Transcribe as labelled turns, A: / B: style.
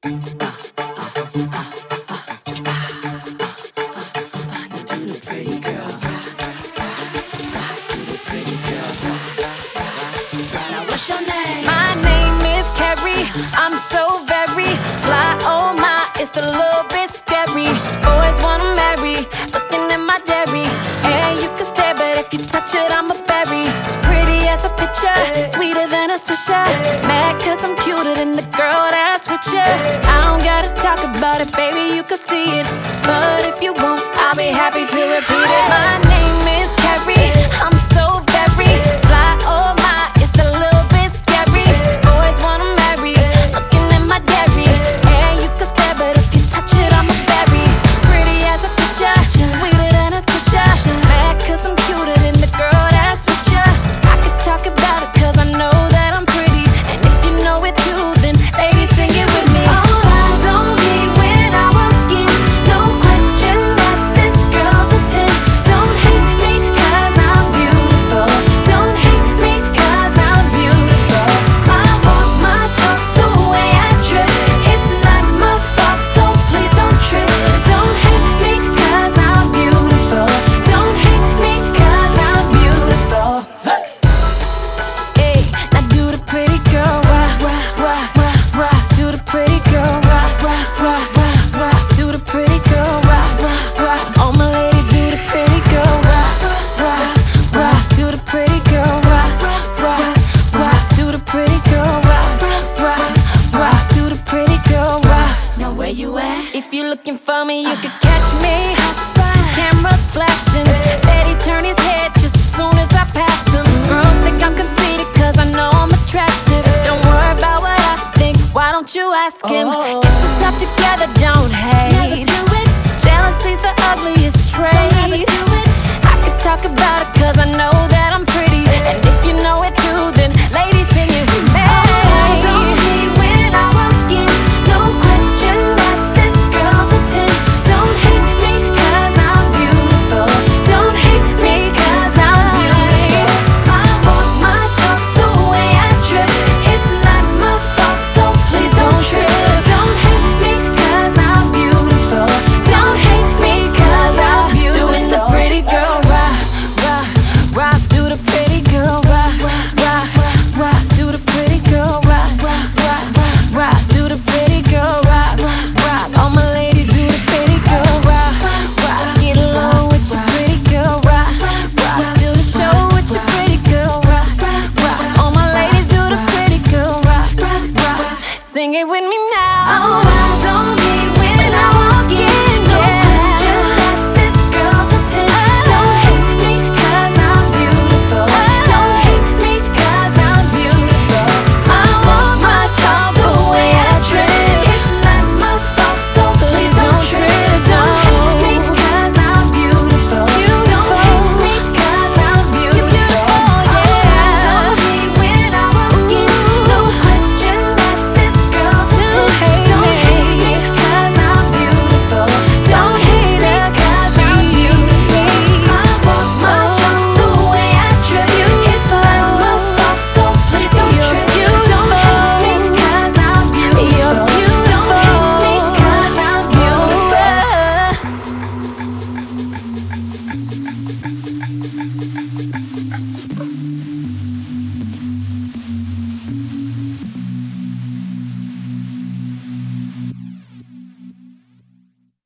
A: What's your name?
B: My name is Carrie. I'm so very fly. Oh my, it's a little bit scary. Boys wanna marry, looking at my dairy. And you can stare, but if you touch it, I'm a berry. Pretty as a picture, sweeter than a swisher. Mad cause I'm cuter than the girl that's with you. I don't gotta talk about it, baby, you can see it. But if you won't, I'll be happy to repeat it. My name is Carrie. I'm so very fly. Oh my, it's a little bit scary. Boys wanna marry, looking at my dairy. And you can stare, but if you touch it, I'm a berry. Pretty as a picture, sweeter than a swisher. Mad cause I'm cuter than the girl that's with you. I could talk about it cause I know that I'm pretty. And if you know it too, then ladies, sing it with me. All eyes on me when I walk in. No question that this girl's a 10. Don't hate me cause I'm beautiful. Don't hate me cause I'm beautiful. My walk, my talk, the way I trip, it's not my fault, so please don't trip. Don't hate me cause I'm beautiful. Don't hate me cause I'm beautiful. Hey, now do the pretty girl rock, rock, rock, rock, rock. Do the pretty girl rock, rock, rock, rock, rock. Do the pretty girl rock, rock, rock. All my ladies do the pretty girl rock, rock, rock. Do the pretty girl rock, rock, rock. Do the pretty girl rock, rock, rock. Do the pretty girl rock. Now where you at? If you're looking for me, you could catch me. Cameras flashing, Eddie turn his head just as soon as I pass him. Girls think I'm conceited cause I know I'm attractive. Don't worry about what I think, why don't you ask him? Get yourself together, don't hate. Jealousy's the ugliest trait. I could talk about it cause I know that I'm pretty. And if you know it too, then ladies, sing it with me. Eyes on me when I walk in. No question that this girl's a 10. Don't hate me cause I'm beautiful. Don't hate me cause I'm beautiful. My walk, my talk, the way I trip, it's not my fault, so please don't trip. Don't hate me cause I'm beautiful. Don't hate me cause I'm beautiful. Doing the pretty girl rock, rock, rock. Do the pretty girl rock, rock, rock. Do the pretty girl rock, rock, rock. Do the pretty girl rock, rock. All my ladies do the pretty girl rock, rock. Get low with your pretty girl rock, rock. Do the show with your pretty girl rock, rock. All my ladies do the pretty girl rock, rock. Sing it with me now.